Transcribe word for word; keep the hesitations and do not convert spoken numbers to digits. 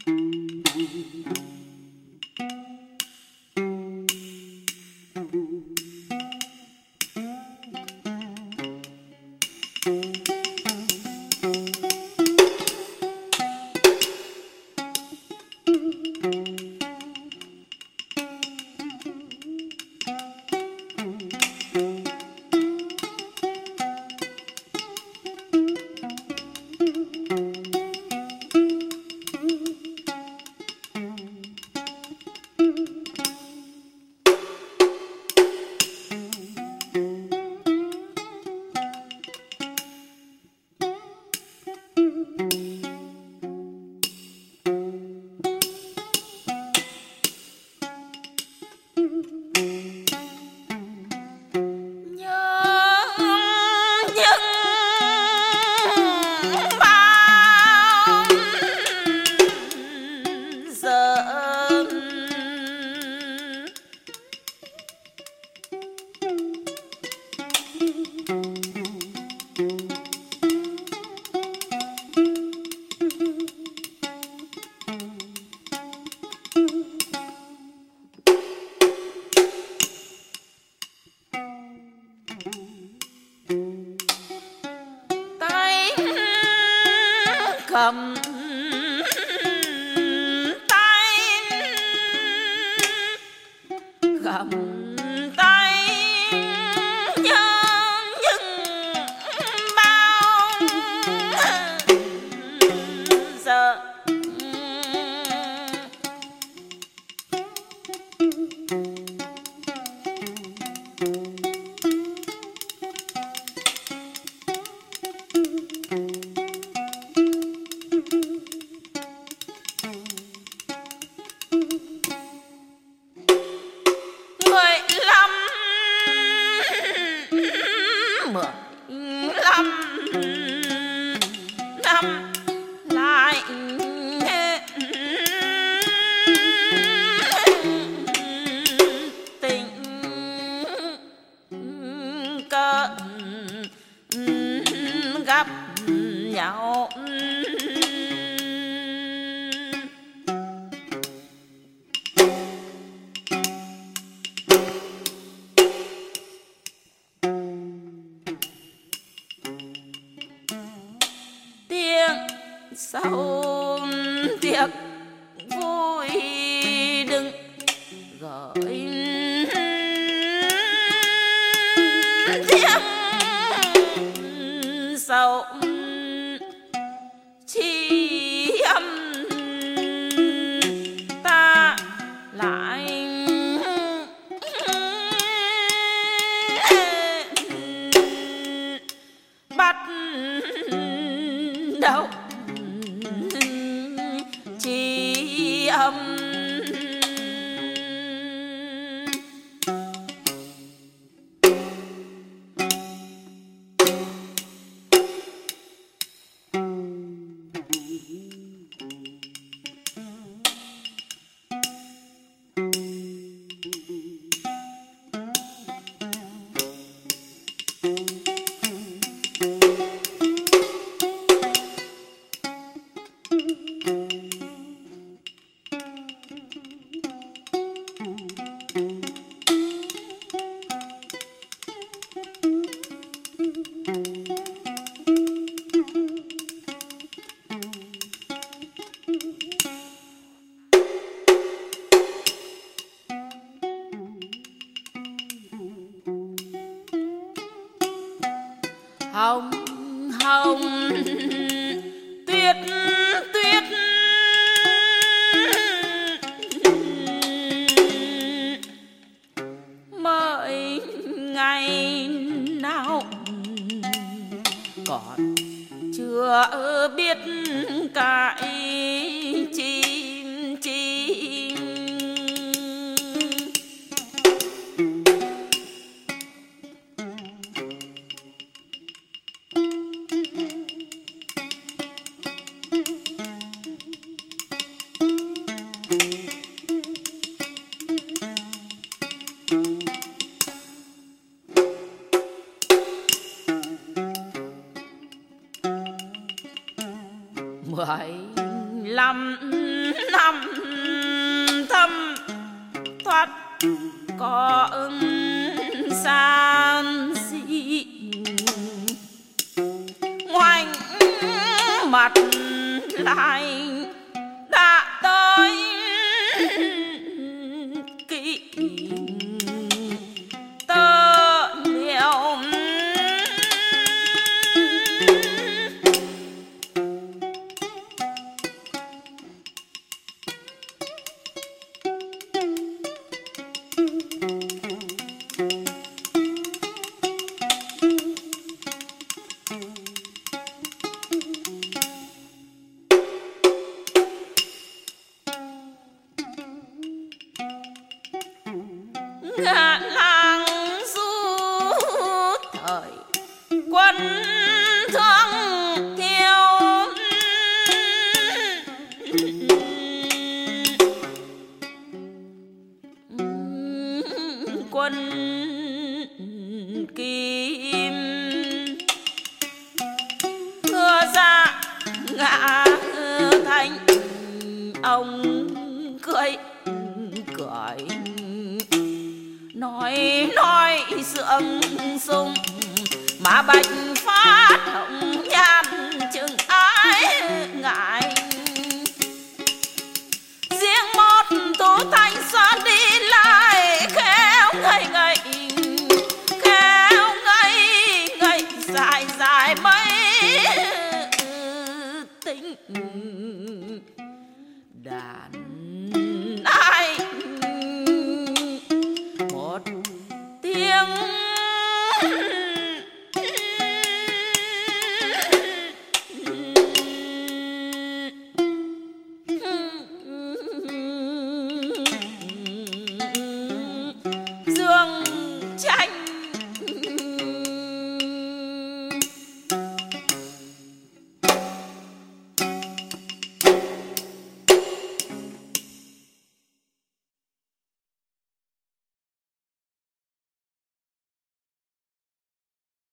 cầm tay cầm tay nhân nhưng bao giờ năm lại tình cờ gặp nhau sau tiệc vui đừng gửi tiếng sau chi âm ta lại bắt đầu chi âm hồng hồng tuyết tuyết mỗi ngày nào còn chưa biết cái chim chim mười lăm năm thâm thoát có san dị ngoảnh mặt lại đã tới kỷ tơ liệu ngã làng du thời quân thương theo quân kim thưa ra ngã thành ông cười cười nói nói sương sung mà bạch phát hồng